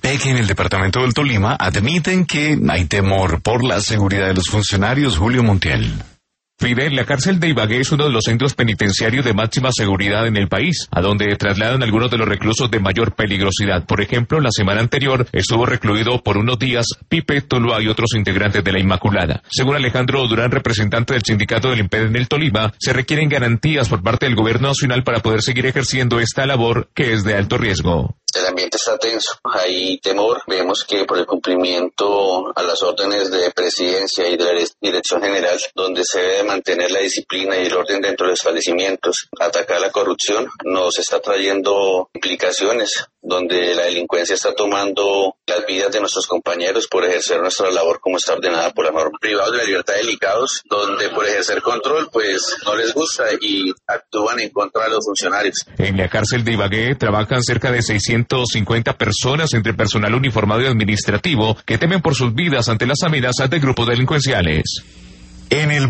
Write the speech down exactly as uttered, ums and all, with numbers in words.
IMPEC en el departamento del Tolima admiten que hay temor por la seguridad de los funcionarios. Julio Montiel. Fidel, la cárcel de Ibagué es uno de los centros penitenciarios de máxima seguridad en el país, a donde trasladan algunos de los reclusos de mayor peligrosidad. Por ejemplo, la semana anterior estuvo recluido por unos días Pipe Tuluá y otros integrantes de la Inmaculada. Según Alejandro Durán, representante del sindicato del IMPEC en el Tolima, se requieren garantías por parte del gobierno nacional para poder seguir ejerciendo esta labor que es de alto riesgo. El ambiente está tenso, hay temor, vemos que por el cumplimiento a las órdenes de presidencia y de la dirección general, donde se debe mantener la disciplina y el orden dentro de los establecimientos, atacar la corrupción nos está trayendo implicaciones, donde la delincuencia está tomando las vidas de nuestros compañeros por ejercer nuestra labor como está ordenada por la norma. Privados de la libertad delicados, donde por ejercer control pues no les gusta y actúan en contra de los funcionarios. En la cárcel de Ibagué trabajan cerca de seiscientas cincuenta personas entre personal uniformado y administrativo que temen por sus vidas ante las amenazas de grupos delincuenciales. En el